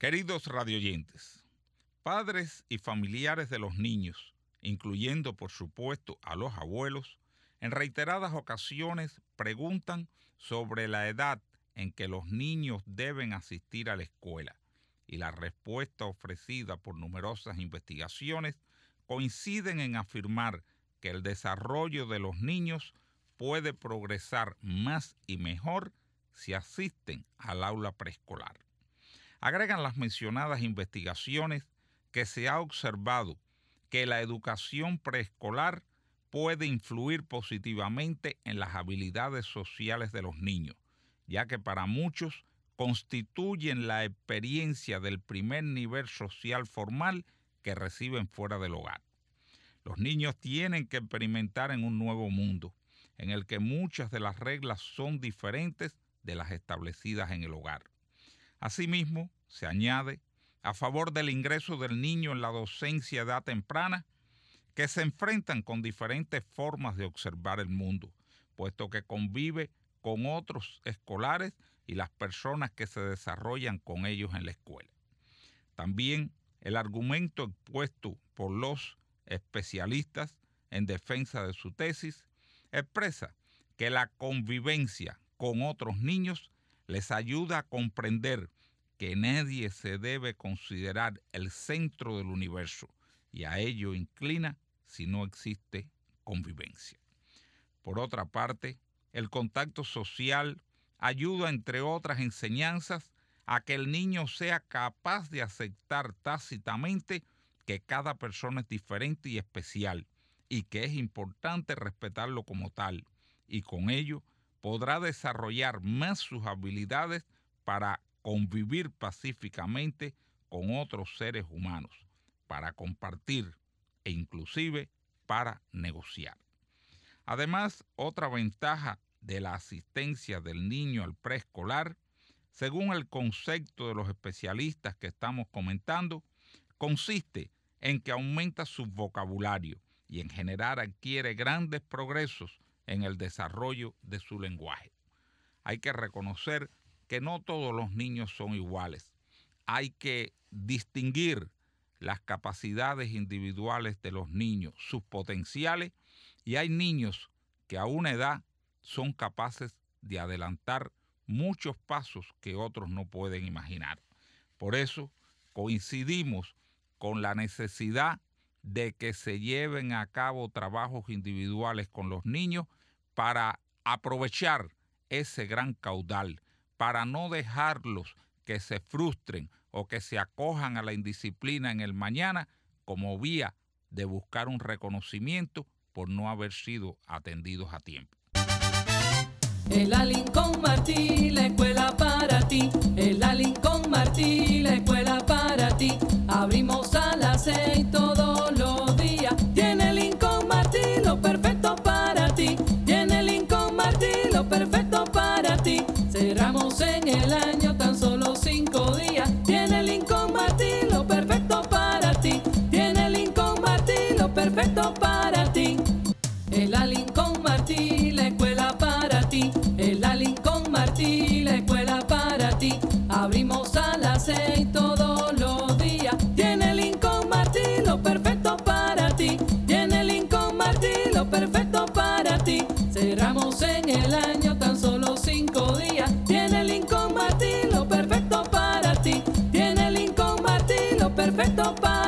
Queridos radioyentes, padres y familiares de los niños, incluyendo por supuesto a los abuelos, en reiteradas ocasiones preguntan sobre la edad en que los niños deben asistir a la escuela, y la respuesta ofrecida por numerosas investigaciones coinciden en afirmar que el desarrollo de los niños puede progresar más y mejor si asisten al aula preescolar. Agregan las mencionadas investigaciones que se ha observado que la educación preescolar puede influir positivamente en las habilidades sociales de los niños, ya que para muchos constituyen la experiencia del primer nivel social formal que reciben fuera del hogar. Los niños tienen que experimentar en un nuevo mundo, en el que muchas de las reglas son diferentes de las establecidas en el hogar. Asimismo, se añade, a favor del ingreso del niño en la docencia a edad temprana, que se enfrentan con diferentes formas de observar el mundo, puesto que convive con otros escolares y las personas que se desarrollan con ellos en la escuela. También el argumento expuesto por los especialistas en defensa de su tesis expresa que la convivencia con otros niños les ayuda a comprender que nadie se debe considerar el centro del universo, y a ello inclina si no existe convivencia. Por otra parte, el contacto social ayuda, entre otras enseñanzas, a que el niño sea capaz de aceptar tácitamente que cada persona es diferente y especial, y que es importante respetarlo como tal, y con ello podrá desarrollar más sus habilidades para convivir pacíficamente con otros seres humanos, para compartir e inclusive para negociar. Además, otra ventaja de la asistencia del niño al preescolar, según el concepto de los especialistas que estamos comentando, consiste en que aumenta su vocabulario y en general adquiere grandes progresos en el desarrollo de su lenguaje. Hay que reconocer que no todos los niños son iguales. Hay que distinguir las capacidades individuales de los niños, sus potenciales, y hay niños que a una edad son capaces de adelantar muchos pasos que otros no pueden imaginar. Por eso coincidimos con la necesidad de que se lleven a cabo trabajos individuales con los niños para aprovechar ese gran caudal, para no dejarlos que se frustren o que se acojan a la indisciplina en el mañana como vía de buscar un reconocimiento por no haber sido atendidos a tiempo. En la Lincoln Martí, la escuela para ti. En la Lincoln Martí, la escuela para ti. Abrimos a las 6 todos los días. Tiene Lincoln Martí lo perfecto para ti. Tiene Lincoln Martí lo perfecto para ti. Cerramos en el año tan solo 5 días. Tiene Lincoln Martí lo perfecto para ti. Tiene Lincoln Martí lo perfecto para ti. En la Lincoln Martí, la escuela para ti. En la Lincoln Martí, la escuela para ti. Abrimos a las 6 todos los días. Tiene Lincoln Martí lo perfecto para ti. Tiene Lincoln Martí lo perfecto para ti. Cerramos en el año tan solo 5 días. Tiene Lincoln Martí lo perfecto para ti. Tiene Lincoln Martí lo perfecto para ti.